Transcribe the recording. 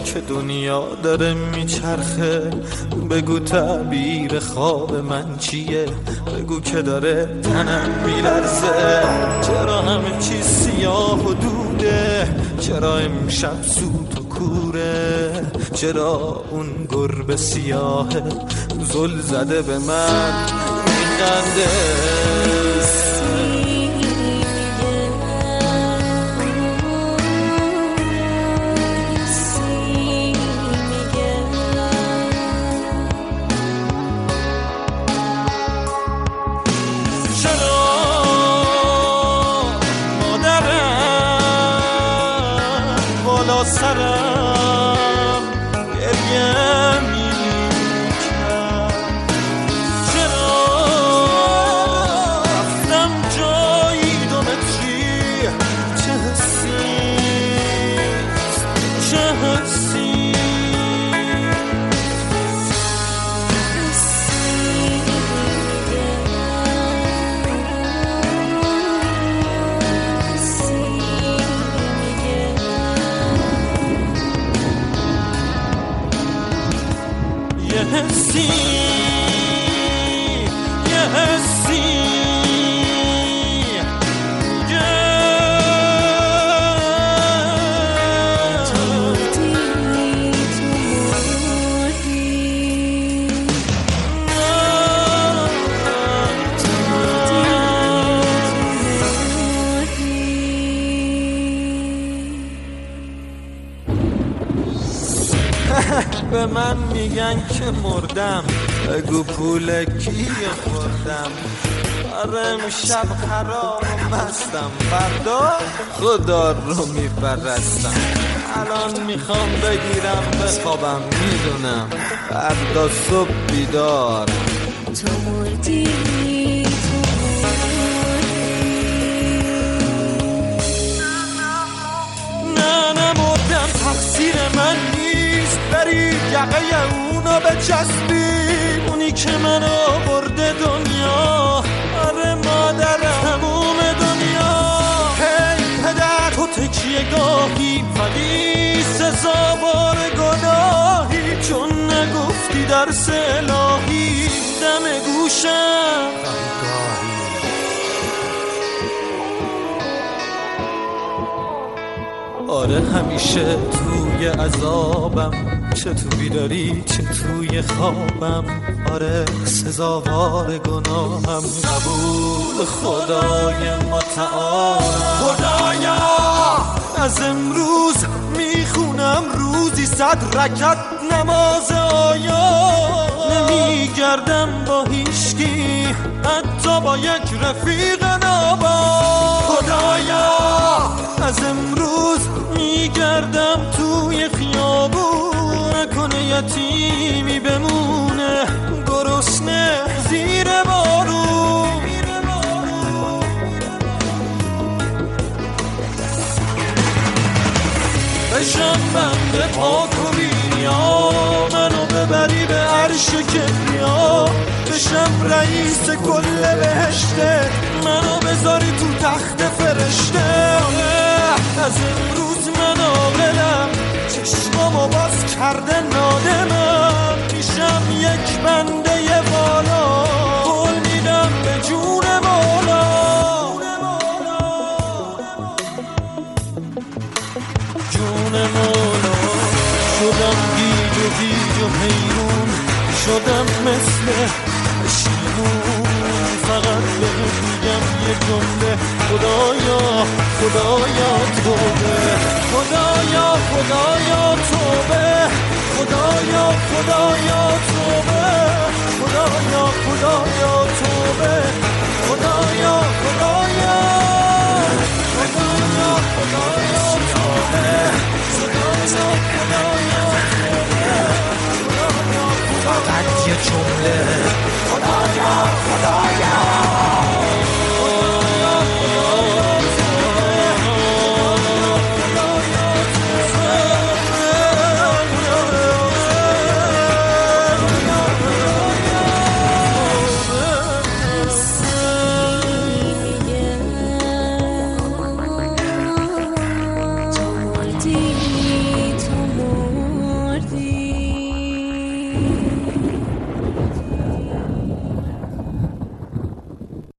که دنیا داره میچرخه. بگو تعبیر خواب من چیه، بگو که داره تنم میلرزه. چرا همه چیز سیاه و دوده، چرا امشب سوت و کوره، چرا اون گربه سیاهه زل زده به من میخنده. سرم گریه میکرد، چرا رفتم جایی 2 متری، چه حسیست چه حسیست. حسی یه حسی به من میگن که مردم، بگو پول کیه خوردم. آره امشب خراب و مستم، فردا خدا رو میپرستم. الان میخوام بگیرم بخوابم، میدونم فردا صبح بیدار. تو مردی نه نمردم، تقصیر من نیست. بری یقه اونو بچسبی، اونی که منو برده دنیا. آره مادرم تموم دنیا. هی پدر تو تکیه گاهی، ولی سزاوار گناهی، چون نگفتی درس الهی دم گوشم. آره همیشه توی عذابم، چه تو بیداری چه توی خوابم. آره سزاوار گناهم، قبول خدای متعال. خدایا از امروز میخونم روزی 100 رکعت نماز آیا. نمیگردم با هیچکی، حتی با یک رفیق نابا. خدایا از امروز میگردم توی خیابون، نکنه یتیمی بمونه گرسنه زیر بارون. بشم بنده پاک و بینیا، منو ببری به عرش کبریا. بشم رئیس کل بهشته، منو بذاری تو تخت فرشته. از امروز من عاقلم، چشمامو باز کرده نادمم. میشم یک بنده والا، قول میدم به جون مولا. جون مولا شدم گیج و گیج و حیرون، شدم مثل شیمون. فقط بهت میگم یه جمله، خدایا خدایا توبه. خدایا خدایا توبه. خدایا خدایا توبه. خدایا خدایا توبه.